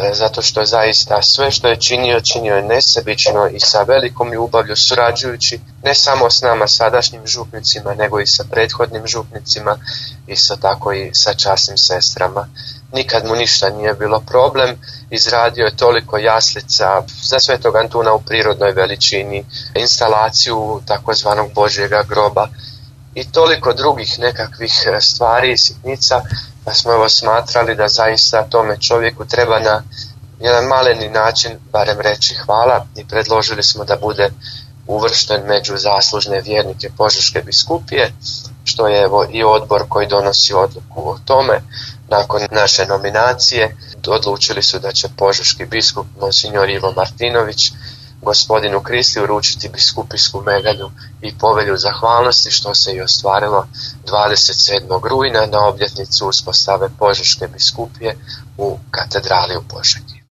zato što zaista sve što je činio je nesebično i sa velikom ljubavlju, surađujući ne samo s nama sadašnjim župnicima, nego i sa prethodnim župnicima i tako i sa časnim sestrama. Nikad mu ništa nije bilo problem, izradio je toliko jaslica za Svetog Antuna u prirodnoj veličini, instalaciju takozvanog Božjega groba i toliko drugih nekakvih stvari i sitnica, pa smo evo smatrali da zaista tome čovjeku treba na jedan maleni način barem reći hvala i predložili smo da bude uvršten među zaslužne vjernike Požeške biskupije, što je evo i odbor koji donosi odluku o tome. Nakon naše nominacije odlučili su da će požeški biskup Monsignor Ivo Martinović gospodinu Kristi uručiti biskupijsku medalju i povelju zahvalnosti, što se i ostvarilo 27. rujna na obljetnicu uspostave Požeške biskupije u katedrali u Požegi.